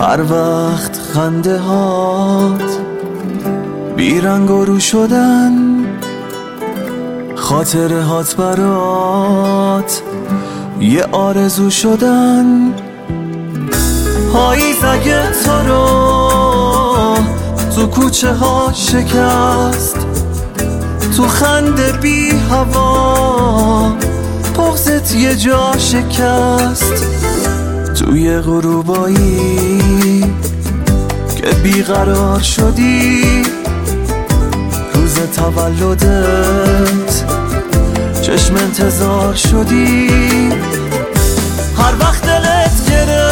هر وقت خنده هات بیرنگ و رو شدن، خاطره هات برات یه آرزو شدن. پاییز اگه تو رو تو کوچه ها شکست، تو خنده بی هوا بغضت یه جا شکست، توی غروبایی که بیقرار شدی، روز تولدت چشم انتظار شدی. هر وقت دلت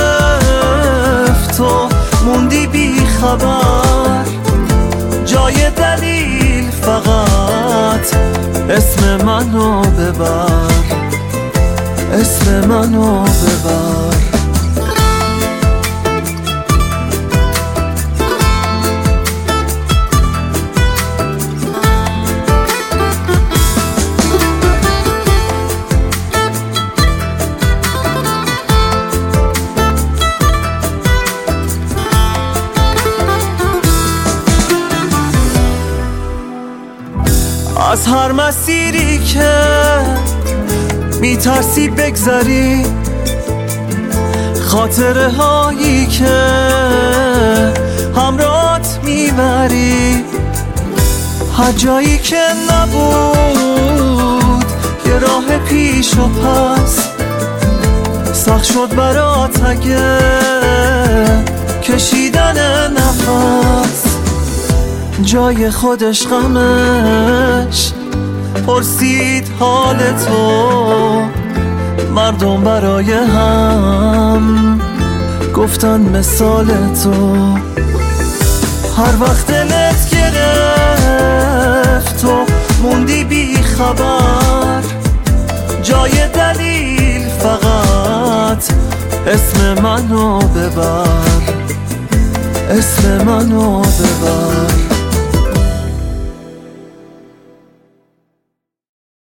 گرفت و موندی بی خبر، جای دلیل فقط اسم منو ببر، اسم منو ببر. از هر مسیری که میترسی بگذری، خاطره هایی که همراهت میبری، هر جایی که نبود یه راه پیش و پس، سخت شد برات اگه کشیدن نفس، جای خودش غمش پرسید حال تو، مردم برای هم گفتن مثال تو. هر وقت دلت گرفت و موندی بی خبر، جای دلیل فقط اسم منو ببر، اسم منو ببر.